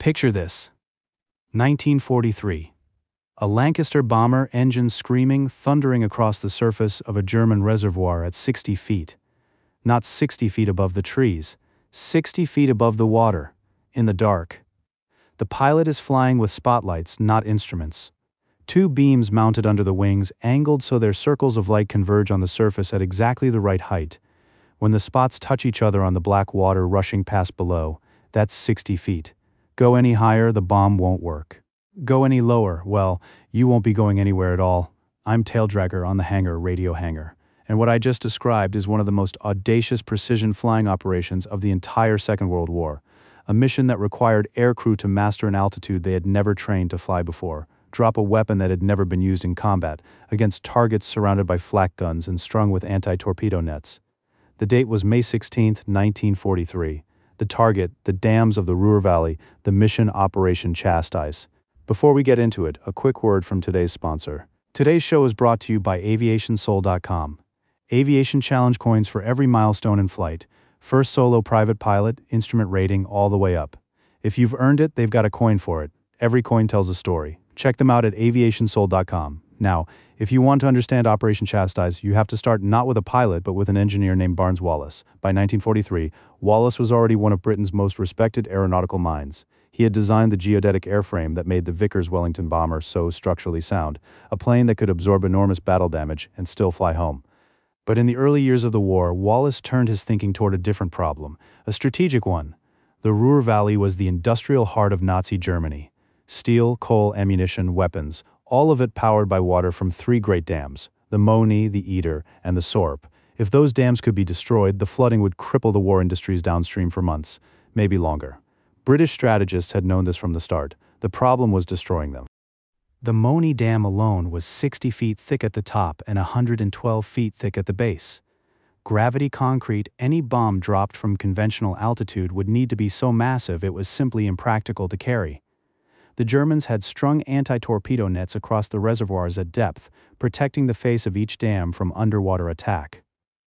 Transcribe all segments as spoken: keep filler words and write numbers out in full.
Picture this. nineteen forty-three. A Lancaster bomber engine screaming, thundering across the surface of a German reservoir at sixty feet. Not sixty feet above the trees, sixty feet above the water, in the dark. The pilot is flying with spotlights, not instruments. Two beams mounted under the wings, angled so their circles of light converge on the surface at exactly the right height. When the spots touch each other on the black water rushing past below, that's sixty feet. Go any higher, the bomb won't work. Go any lower, well, you won't be going anywhere at all. I'm Taildragger on the hangar, radio hangar. And what I just described is one of the most audacious precision flying operations of the entire Second World War. A mission that required aircrew to master an altitude they had never trained to fly before, drop a weapon that had never been used in combat, against targets surrounded by flak guns and strung with anti-torpedo nets. The date was May sixteenth, nineteen forty-three. The target, the dams of the Ruhr Valley, the mission Operation Chastise. Before we get into it, a quick word from today's sponsor. Today's show is brought to you by aviation soul dot com. Aviation challenge coins for every milestone in flight. First solo private pilot, instrument rating, all the way up. If you've earned it, they've got a coin for it. Every coin tells a story. Check them out at aviation soul dot com. Now, if you want to understand Operation Chastise, you have to start not with a pilot, but with an engineer named Barnes Wallis. By nineteen forty-three, Wallis was already one of Britain's most respected aeronautical minds. He had designed the geodetic airframe that made the Vickers Wellington bomber so structurally sound, a plane that could absorb enormous battle damage and still fly home. But in the early years of the war, Wallis turned his thinking toward a different problem, a strategic one. The Ruhr Valley was the industrial heart of Nazi Germany. Steel, coal, ammunition, weapons, all of it powered by water from three great dams, the Möhne, the Eder, and the Sorp. If those dams could be destroyed, the flooding would cripple the war industries downstream for months, maybe longer. British strategists had known this from the start. The problem was destroying them. The Möhne Dam alone was sixty feet thick at the top and one hundred twelve feet thick at the base. Gravity concrete, any bomb dropped from conventional altitude would need to be so massive it was simply impractical to carry. The Germans had strung anti-torpedo nets across the reservoirs at depth, protecting the face of each dam from underwater attack.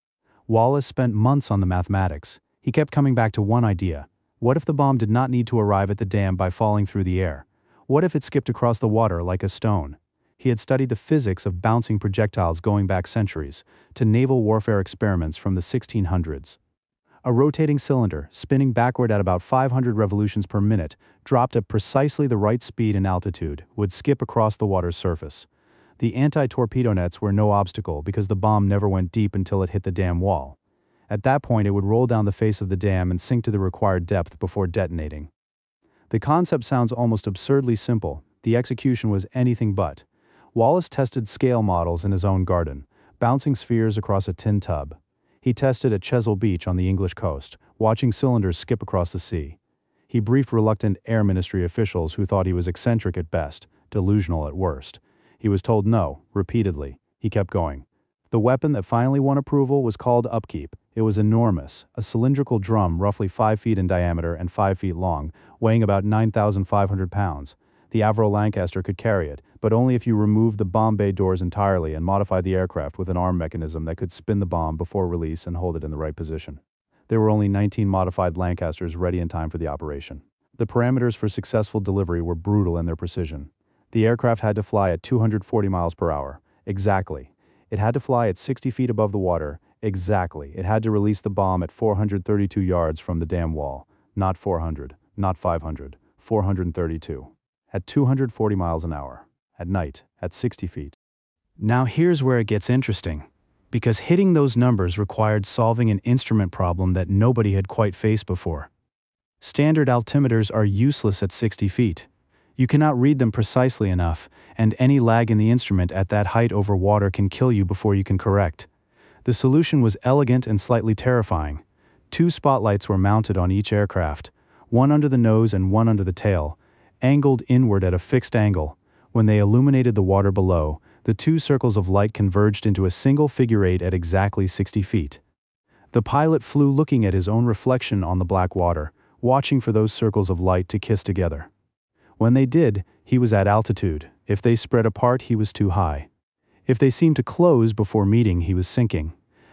Wallis spent months on the mathematics. He kept coming back to one idea. What if the bomb did not need to arrive at the dam by falling through the air? What if it skipped across the water like a stone? He had studied the physics of bouncing projectiles going back centuries, to naval warfare experiments from the sixteen hundreds. A rotating cylinder, spinning backward at about five hundred revolutions per minute, dropped at precisely the right speed and altitude, would skip across the water's surface. The anti-torpedo nets were no obstacle because the bomb never went deep until it hit the dam wall. At that point, it would roll down the face of the dam and sink to the required depth before detonating. The concept sounds almost absurdly simple. The execution was anything but. Wallis tested scale models in his own garden, bouncing spheres across a tin tub. He tested at Chesil Beach on the English coast, watching cylinders skip across the sea. He briefed reluctant Air Ministry officials who thought he was eccentric at best, delusional at worst. He was told no, repeatedly. He kept going. The weapon that finally won approval was called Upkeep. It was enormous, a cylindrical drum roughly five feet in diameter and five feet long, weighing about nine thousand five hundred pounds. The Avro Lancaster could carry it, but only if you removed the bomb bay doors entirely and modified the aircraft with an arm mechanism that could spin the bomb before release and hold it in the right position. There were only nineteen modified Lancasters ready in time for the operation. The parameters for successful delivery were brutal in their precision. The aircraft had to fly at two hundred forty miles per hour. Exactly. It had to fly at sixty feet above the water. Exactly. It had to release the bomb at four hundred thirty-two yards from the dam wall. Not four hundred, not five hundred, four hundred thirty-two. At two hundred forty miles an hour. At night, at sixty feet. Now here's where it gets interesting, because hitting those numbers required solving an instrument problem that nobody had quite faced before. Standard altimeters are useless at sixty feet. You cannot read them precisely enough, and any lag in the instrument at that height over water can kill you before you can correct. The solution was elegant and slightly terrifying. Two spotlights were mounted on each aircraft, one under the nose and one under the tail, angled inward at a fixed angle. When they illuminated the water below, the two circles of light converged into a single figure eight at exactly sixty feet. The pilot flew looking at his own reflection on the black water, watching for those circles of light to kiss together. When they did, he was at altitude. If they spread apart, he was too high. If they seemed to close before meeting, he was sinking.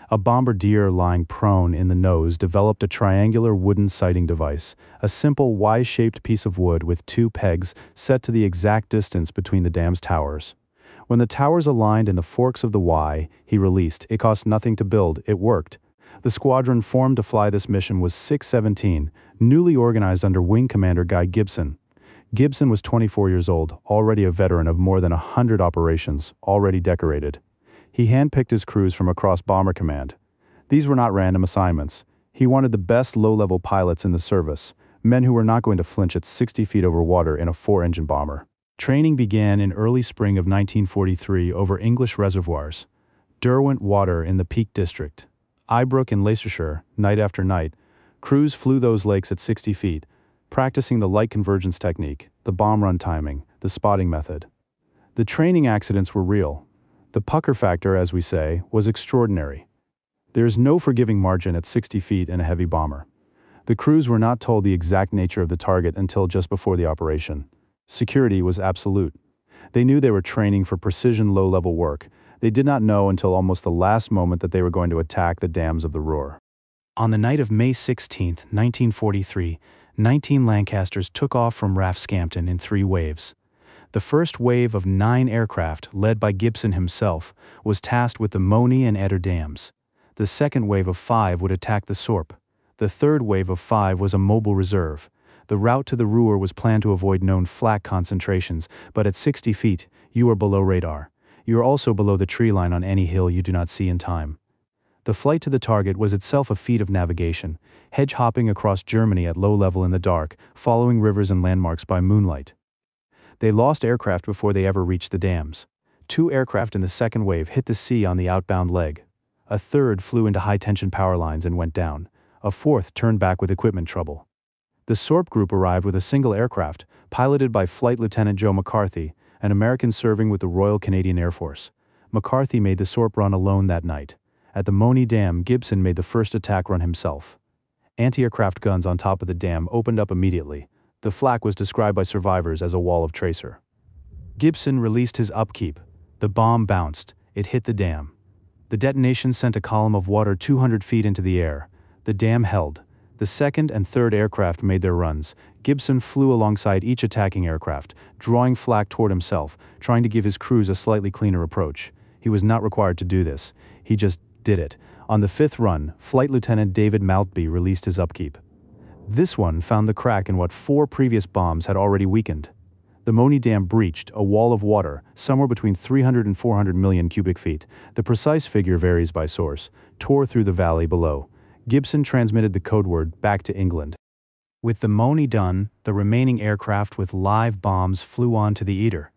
A bombardier lying prone in the nose developed a triangular wooden sighting device, a simple Y-shaped piece of wood with two pegs set to the exact distance between the dam's towers. When the towers aligned in the forks of the Y, he released. It cost nothing to build, it worked. The squadron formed to fly this mission was six seventeen, newly organized under Wing Commander Guy Gibson. Gibson was twenty-four years old, already a veteran of more than a hundred operations, already decorated. He handpicked his crews from across Bomber Command. These were not random assignments. He wanted the best low-level pilots in the service, men who were not going to flinch at sixty feet over water in a four-engine bomber. Training began in early spring of nineteen forty-three over English reservoirs. Derwent Water in the Peak District, Ibrook in Leicestershire, night after night. Crews flew those lakes at sixty feet, practicing the light convergence technique, the bomb run timing, the spotting method. The training accidents were real. The pucker factor, as we say, was extraordinary. There is no forgiving margin at sixty feet in a heavy bomber. The crews were not told the exact nature of the target until just before the operation. Security was absolute. They knew they were training for precision low-level work. They did not know until almost the last moment that they were going to attack the dams of the Ruhr. On the night of May sixteenth, nineteen forty-three, nineteen Lancasters took off from R A F Scampton in three waves. The first wave of nine aircraft, led by Gibson himself, was tasked with the Moni and Eder dams. The second wave of five would attack the Sorp. The third wave of five was a mobile reserve. The route to the Ruhr was planned to avoid known flak concentrations, but at sixty feet, you are below radar. You are also below the tree line on any hill you do not see in time. The flight to the target was itself a feat of navigation, hedge-hopping across Germany at low level in the dark, following rivers and landmarks by moonlight. They lost aircraft before they ever reached the dams. Two aircraft in the second wave hit the sea on the outbound leg. A third flew into high-tension power lines and went down. A fourth turned back with equipment trouble. The Sorp group arrived with a single aircraft, piloted by Flight Lieutenant Joe McCarthy, an American serving with the Royal Canadian Air Force. McCarthy made the Sorp run alone that night. At the Moni Dam, Gibson made the first attack run himself. Anti-aircraft guns on top of the dam opened up immediately. The flak was described by survivors as a wall of tracer. Gibson released his upkeep. The bomb bounced. It hit the dam. The detonation sent a column of water two hundred feet into the air. The dam held. The second and third aircraft made their runs. Gibson flew alongside each attacking aircraft, drawing flak toward himself, trying to give his crews a slightly cleaner approach. He was not required to do this. He just did it. On the fifth run, Flight Lieutenant David Maltby released his upkeep. This one found the crack in what four previous bombs had already weakened. The Moni Dam breached, a wall of water, somewhere between three hundred and four hundred million cubic feet, the precise figure varies by source, tore through the valley below. Gibson transmitted the code word back to England. With the Moni done, the remaining aircraft with live bombs flew on to the Eder.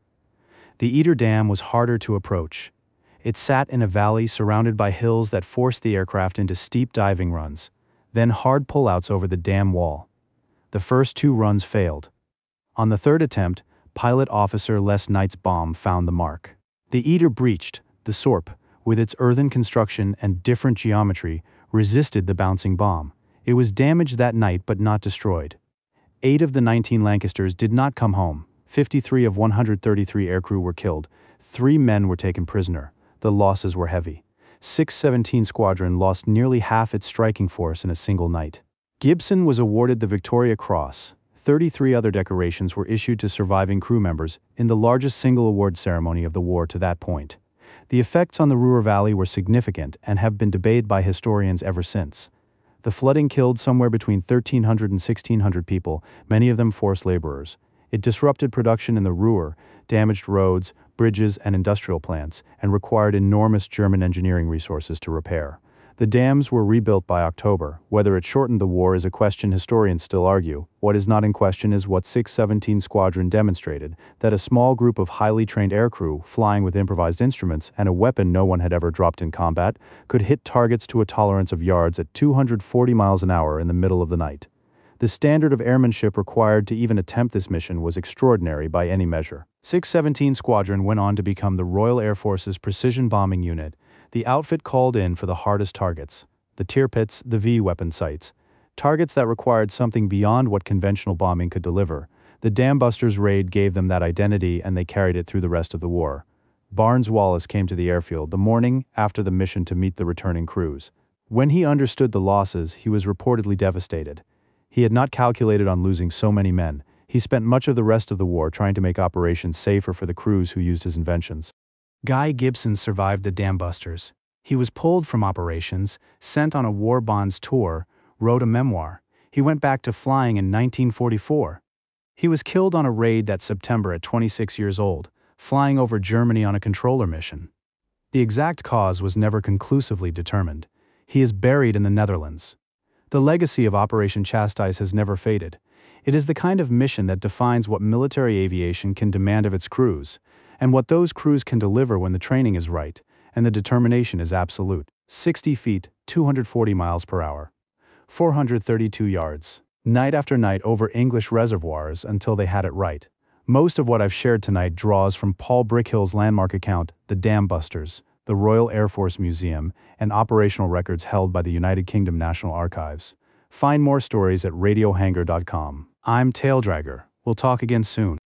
The Eder Dam was harder to approach. It sat in a valley surrounded by hills that forced the aircraft into steep diving runs, then hard pullouts over the dam wall. The first two runs failed. On the third attempt, pilot officer Les Knight's bomb found the mark. The Eder breached. The Sorp, with its earthen construction and different geometry, resisted the bouncing bomb. It was damaged that night but not destroyed. Eight of the nineteen Lancasters did not come home. fifty-three of one hundred thirty-three aircrew were killed. Three men were taken prisoner. The losses were heavy. six seventeen Squadron lost nearly half its striking force in a single night. Gibson was awarded the Victoria Cross. thirty-three other decorations were issued to surviving crew members in the largest single award ceremony of the war to that point. The effects on the Ruhr Valley were significant and have been debated by historians ever since. The flooding killed somewhere between thirteen hundred and sixteen hundred people, many of them forced laborers. It disrupted production in the Ruhr, damaged roads, bridges, and industrial plants, and required enormous German engineering resources to repair. The dams were rebuilt by October. Whether it shortened the war is a question historians still argue. What is not in question is what six seventeen Squadron demonstrated, that a small group of highly trained aircrew, flying with improvised instruments and a weapon no one had ever dropped in combat, could hit targets to a tolerance of yards at two hundred forty miles an hour in the middle of the night. The standard of airmanship required to even attempt this mission was extraordinary by any measure. six seventeen Squadron went on to become the Royal Air Force's precision bombing unit. The outfit called in for the hardest targets, the Tirpitz, the V weapon sites, targets that required something beyond what conventional bombing could deliver. The Dambusters raid gave them that identity and they carried it through the rest of the war. Barnes Wallace came to the airfield the morning after the mission to meet the returning crews. When he understood the losses, he was reportedly devastated. He had not calculated on losing so many men. He spent much of the rest of the war trying to make operations safer for the crews who used his inventions. Guy Gibson survived the dam-busters. He was pulled from operations, sent on a war bonds tour, wrote a memoir. He went back to flying in nineteen forty-four. He was killed on a raid that September at twenty-six years old, flying over Germany on a controller mission. The exact cause was never conclusively determined. He is buried in the Netherlands. The legacy of Operation Chastise has never faded. It is the kind of mission that defines what military aviation can demand of its crews, and what those crews can deliver when the training is right, and the determination is absolute. sixty feet, two hundred forty miles per hour. four hundred thirty-two yards. Night after night over English reservoirs until they had it right. Most of what I've shared tonight draws from Paul Brickhill's landmark account, The Dam Busters, the Royal Air Force Museum, and operational records held by the United Kingdom National Archives. Find more stories at radio hanger dot com. I'm Taildragger. We'll talk again soon.